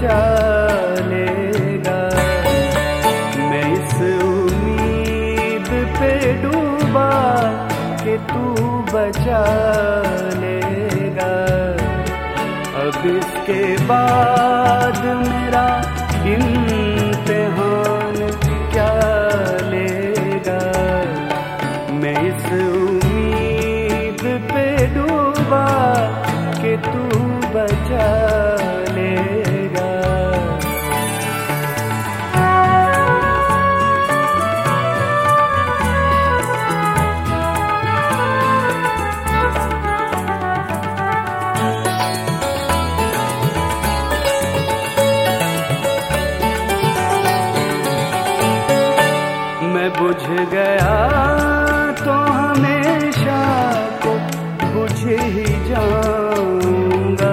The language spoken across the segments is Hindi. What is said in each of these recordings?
बचा लेगा। मैं इस उम्मीद पे डूबा कि तू बचा लेगा। अब इसके बाद मेरा इम्तिहान क्या लेगा। मैं इस उम्मीद पे डूबा कि तू बचा लेगा। मैं बुझ गया तो हमेशा को बुझ ही जाऊंगा।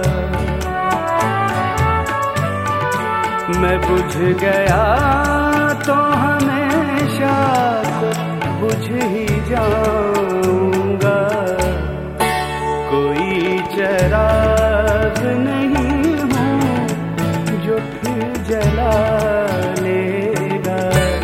मैं बुझ गया तो हमेशा को बुझ ही जाऊंगा। कोई चिराग नहीं हूँ जो फिर जला लेगा।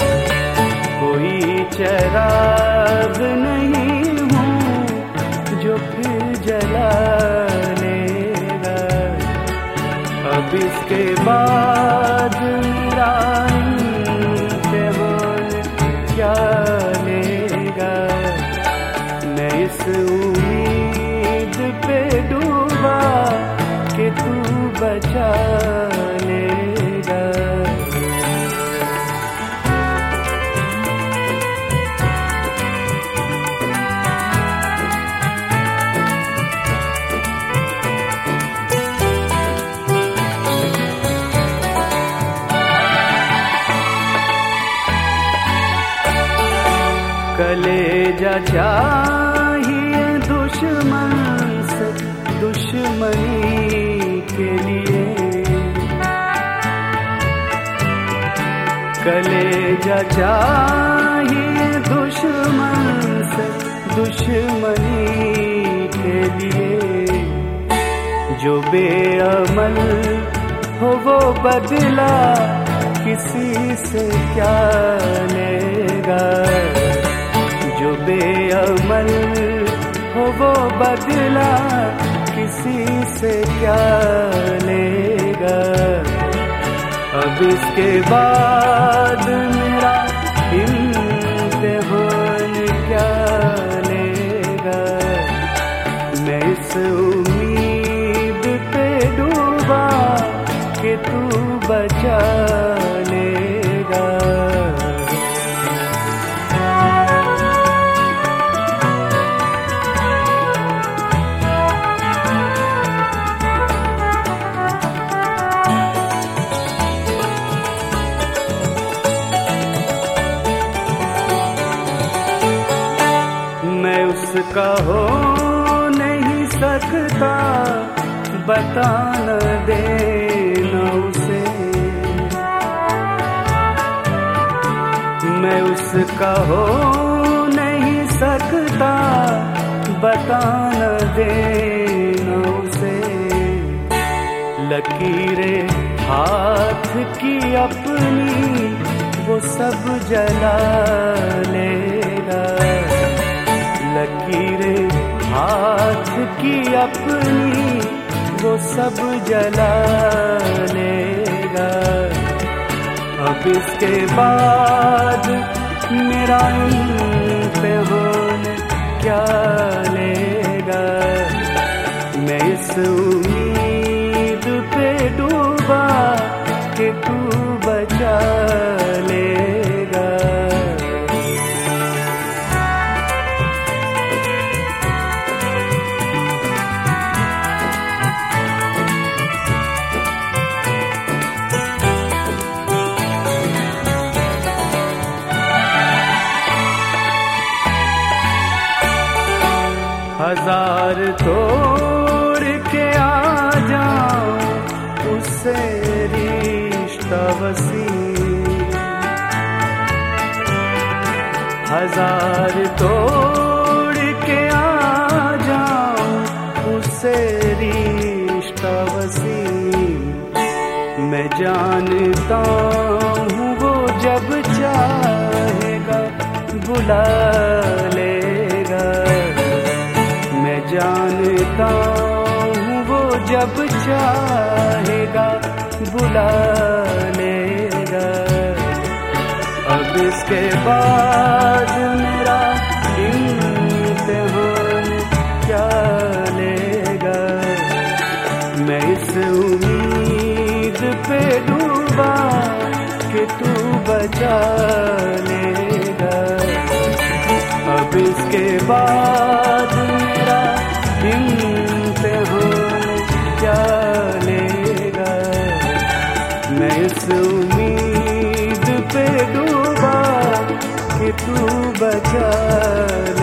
कोई चिराग नहीं हूँ जो फिर जला लेगा। अब इसके बाद मेरा इम्तिहान क्या लेगा। मैं इस उम्मीद पे डूबा कि तू बचा लेगा। कलेजा चाहिए दुश्मन से दुश्मनी के लिए। कलेजा चाहिए दुश्मन से दुश्मनी के लिए। जो बेअमल हो वो बदला किसी से क्या लेगा। जो बेअमल हो वो बदला किसी से क्या लेगा। अब इसके बाद मेरा इम्तिहान क्या लेगा। मैं इस उम्मीद पे डूबा कि तू बचा लेगा। मैं उसका हो नहीं सकता बता न देना उसे। मैं उसका हो नहीं सकता बता न देना उसे। लकीरें हाथ की अपनी वो सब जला लेगा। लकीरें हाथ की अपनी वो सब जला लेगा। अब इसके बाद मेरा इम्तिहान क्या लेगा। मैं इस उम्मीद पे डूबा कि तू बचा लेगा। हजार तोड़ के आ जाऊं उससे रिश्ता वसी। हजार तोड़ के आ जाऊं उससे रिश्ता वसी। जानता हूँ वो जब चाहेगा बुला लेगा। मैं जानता हूँ वो जब चाहेगा बुला लेगा। अब इसके बाद मेरा इम्तिहान क्या लेगा। मैं इस उम्मीद पे डूबा कि तू बचा लेगा। अब इसके बाद मेरा इम्तिहान क्या लेगा। मैं इस उम्मीद पे डूबा कि तू बचा